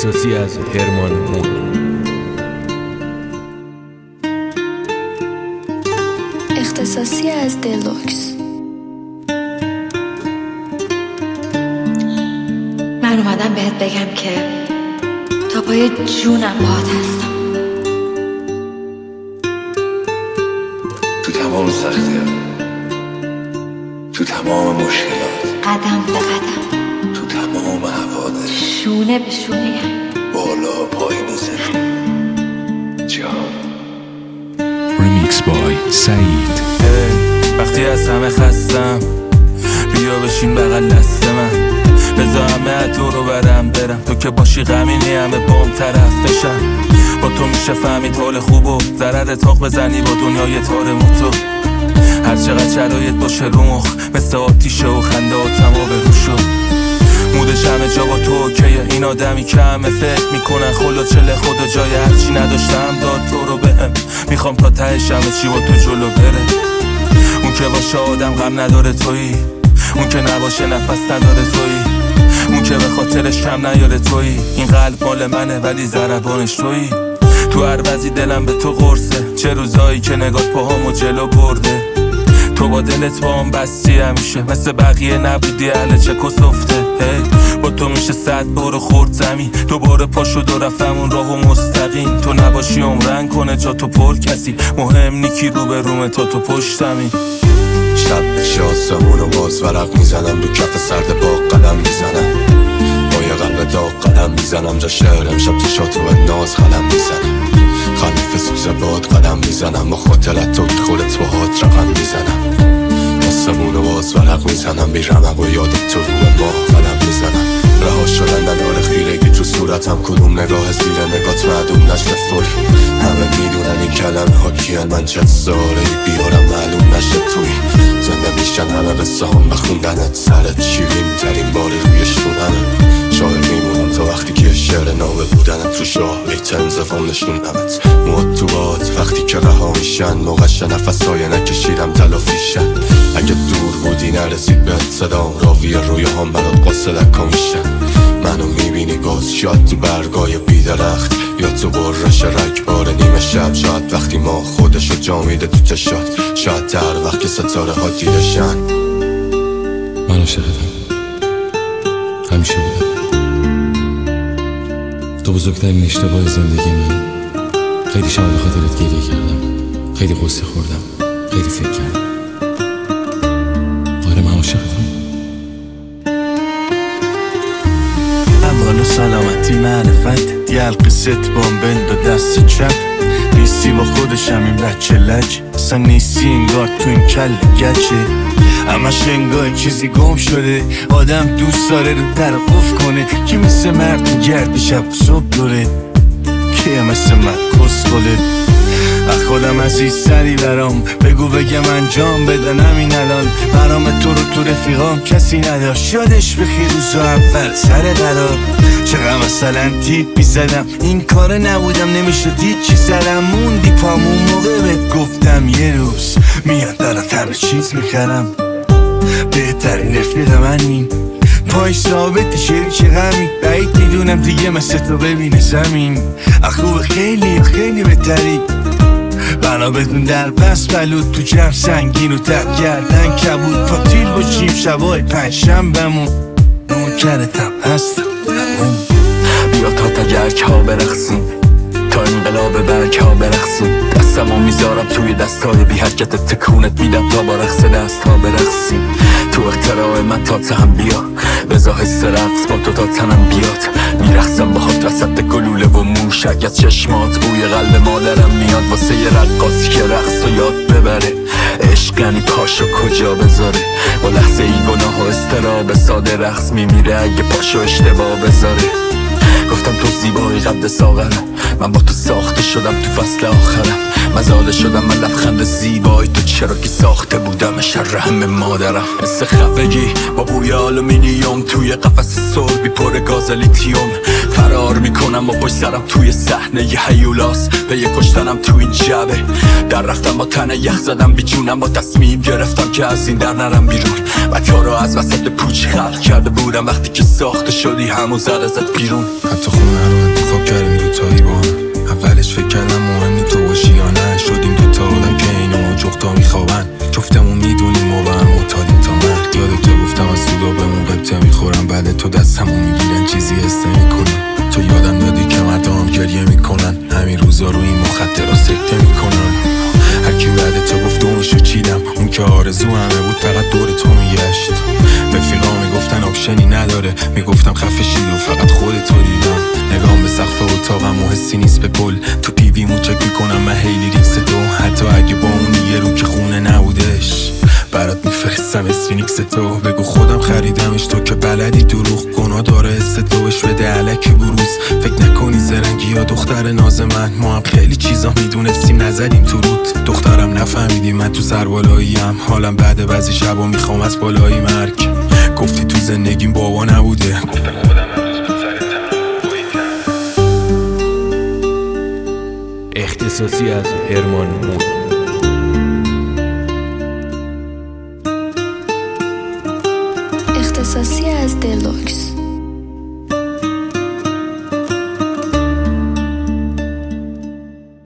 اختصاصی از هرمان مون. اختصاصی از دلوکس. من اومدم بهت بگم که تا پای جونم باهات هستم. تو تمام سختی‌ها، تو تمام مشکلات، قدم به قدم، تو تمام حوادث، شونه به شونه، بالا پایین زمین جان. ریمیکس بای سعید. وقتی از همه خستم بیا بشین بغل دست من، بذار همه تو رو برم تو که باشی غمینی همه بام طرف بشن. با تو میشه فهمید حال خوب و ضرر تاق بزنی با دنیای تار موتو. هر چقدر شرایط باشه رو مخ مثل آتیشه و خنده ها تمام به رو شد. مودش همه جا با تو اوکیه، این آدمی که همه فکر میکنن خلوچله خدا جای هرچی نداشتم داد تو رو بهم. میخوام تا تهش همه چی با تو جلو بره. اون که باشه آدم غم نداره تویی، اون که نباشه نفس نداره تویی، اون که به خاطرش کم نیاره تویی. این قلب مال منه ولی ضربانش تویی. تو هر وضعی دلم به تو قرصه، چه روزایی که نگات پاهامو جلو برده. تو با دلت با هم بستی همیشه، مثل بقیه نبودی اهل چک و سفته. با تو میشه 100 بار خورد زمین، دوباره پا شد و رفتم اون راهو مستقیم. تو نباشی عمرن کنه جا تو پر کسی، مهم نیکی رو به رومه تا تو پشتمی. شب شاسمون و باز ورق میزنم، دو کف سرد با قلم میزنم، با یه قلب داغ قلم میزنم. جا شهر امشب تیشات رو ناز قلم میزنم، خلیف سوز باد قلم میزنم، با خاطرت تو خودت با هات رقم میزنم. آسمون و باز ورق میزنم، بیرمق و یادت تو رو ما قلم میزنم. رها شدن نداره خیرگی تو صورتم، کدوم نگاه زیر نگات معدوم نشت فل. همه میدونن این کلمه ها کیان، من چه ساره بیارم معلوم نشت توی. زنده میشن همه قصه هم بخوندنت، سرت شیرین ترین باری روی شونمه. شاعر میمونم تا وقتی که شعر نامه بودنت رو شاه تنزفام نشونمت. مواد تو باد وقتی که رها میشن، موقعش نفسای نکشیدم تلافیشن. اگه دور بودی نرسید بهت صدام، راوی روی هم برات قاصدکا میشن. منو میبینی باز شاید تو برگای بیدرخت، یا تو برش رگبار نیمه شب. شاید وقتی ما خودشو جا میده تو چشات، شاید در وقت که ستاره ها دیدشن. من عاشقتم، همیشه بودم. تو بزرگترین اشتباه زندگی من. خیلی شب به خاطرت گریه کردم، خیلی قصه خوردم، خیلی فکر کردم. آره من عاشقتم. اول سلامتی معرفت دیالق ست بامبند و دست چپ. نیستی با خودشم این بچه لج، اصلا نیستی انگار تو این کل گچه. همش انگار چیزی گم شده، آدم دوست داره رو در قف کنه. کی مثل مرد گرد شب و صبح دوره، کی مثل من کس کله. خودم عزیز سری برام بگو بگم انجام بدن همین الان. برام تو رو تو رفیقام کسی نداشت، یادش بخیر روزو اول سر قرار. چقدر مثلا تیپ میزدم این کار نبودم، نمیشد هیچی سرم موندی پامون. موقع بهت گفتم یه روز میاد برات همه چیز میخرم. بهترین رفیق منین، پای ثابت شریک غمی. بعید میدونم دیگه مثل تو ببینه زمین. خوب خیلی خیلی بهتری، بنا بدون در پس بلود تو جمع سنگین و تب گردن کبود. پاتیل باشیم شبای پنجشنبه‌مون، نوکرتم هستم. بیا تا تگرک ها برقصیم، تا انقلاب برگ ها برقصیم. دستمو میذارم توی دستای بی حرکت، تکونت میدم تا با رقص دست ها برقصیم. تو اختراع من تا تهم بیا، بذار حس رقص با تو تا تنم بیاد. میرقصم باهات وسط گلوله و موشک، از چشمات بوی قلب مادرم میاد. واسه یه رقاصی که رقص و یاد ببره، عشق یعنی پاشو کجا بذاره. با لحظه ای گناه و استراب ساده رقص میمیره اگه پاشو اشتباه بذاره. گفتم تو زیبایی قد ساغرم، من با تو ساخته شدم تو فصل آخرم. مزاله شدم من لبخند زیبای تو، چرا که ساخته بودم شر همه مادرم. مثل خفگی با بوی آلومینیوم توی قفس سربی پر گاز لیتیوم. فرار میکنم با پشت سرم توی صحنه ی هیولاس، به یه کشتنم تو این جبه. در رفتم با تن یخ زدم بی جونم، با تصمیم گرفتم که از این در نرم بیرون. بچه ها رو از وسط پوچ خلق کرده بودم، وقتی که ساخته شدی همون زد ازت بیرون. حتی خونه رو انتخاب کردیم دوتایی با هم، اولش فکر کردم مهم نی تو باشی یا نه. شدیم دوتا آدم که اینا جفتا میخوابن، جفتمون میدونیم و به هم معتادیم تا مرگ. یادت گفتم از سودا بهمون قبطه میخورم، بعد تو دستمون میگیرن چیزی حس نمیکنم. تو یادم دادی که مردم گریه میکنن، همین روزا رو این مخدرها سکته میکنن. هرکی بعد تو گفت دومشو چیدم، اون که آرزو همه بود فقط دور تو میگشت. رفیقا میگفتن آپشنی نداره، میگفتم خفه شید و فقط خودتو دیدم. نگام به سقف اتاقم و حسی نیست به گل، تو پیویمو چک میکنم من هیلی ریکس تو. حتی اگه با اون یه رو که خونه نبودش، برات میفرستم اسفینیکس تو. بگو خودم خریدمش، تو که بلدی دروغ گناه داره حس توش بده علکی بروز. فکر نکنی زرنگی یا دختر ناز من، ما هم خیلی چیزا میدونستیم نزدیم تو رود. دخترم نفهمیدی من تو سربالاییم، حالم بعد بعضی شبا میخوام از بالایی مرگ. گفتی تو زندگیم بابا نبوده، گفتم خودم امروز بود سر اختصاصی از هرمان مود. اختصاصی از دلوکس.